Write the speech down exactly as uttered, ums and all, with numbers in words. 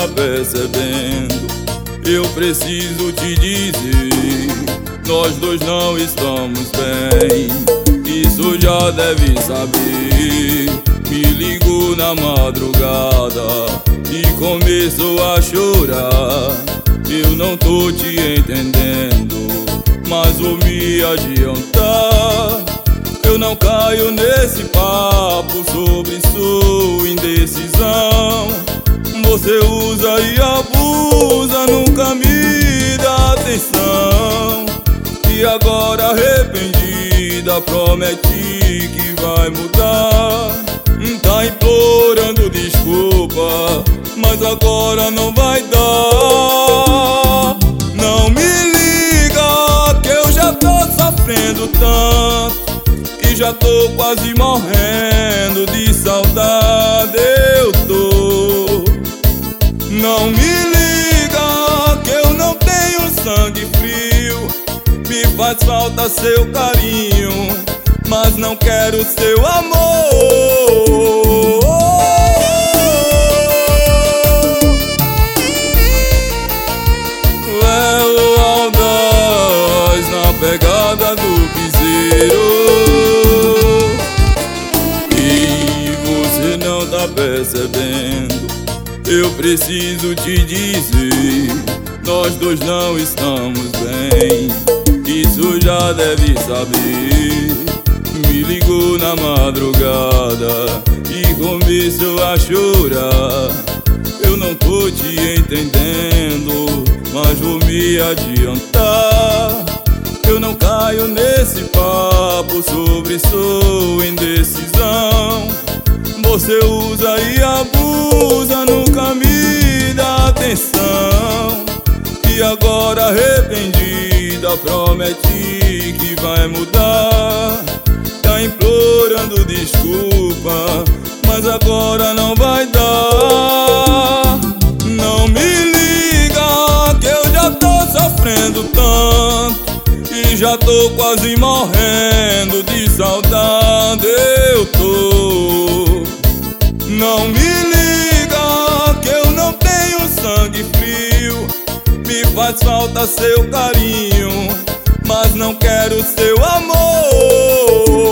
tá percebendo? Eu preciso te dizer, nós dois não estamos bem. Isso já deve saber. Me ligou na madrugada e começou a chorar. Eu não tô te entendendo, mas vou me adiantar. Eu não caio nesse papo sobre sua indecisão. Você usa e abusa, nunca me dá atenção. E agora arrependida promete que vai mudar. Tá implorando desculpa, mas agora não vai dar. Não me liga que eu já tô sofrendo tanto e já tô quase morrendo de saudade. Eu tô. Não me liga que eu não tenho sangue frio. Me faz falta seu carinho, mas não quero seu amor. Léo Aldaz na pegada do piseiro. E você não tá percebendo? Eu preciso te dizer, nós dois não estamos bem. Isso já deve saber. Me ligou na madrugada e começou a chorar. Eu não tô te entendendo, mas vou me adiantar. Eu não caio nesse papo sobre sua indecisão. Você usa e abusa, nunca me dá atenção. E agora arrependida promete que vai mudar. Tá implorando desculpa, mas agora não vai dar. Não me liga que eu já tô sofrendo tanto e já tô quase morrendo de saudade. Eu tô. Não me liga que eu não tenho sangue frio. Me faz falta seu carinho, mas não quero seu amor.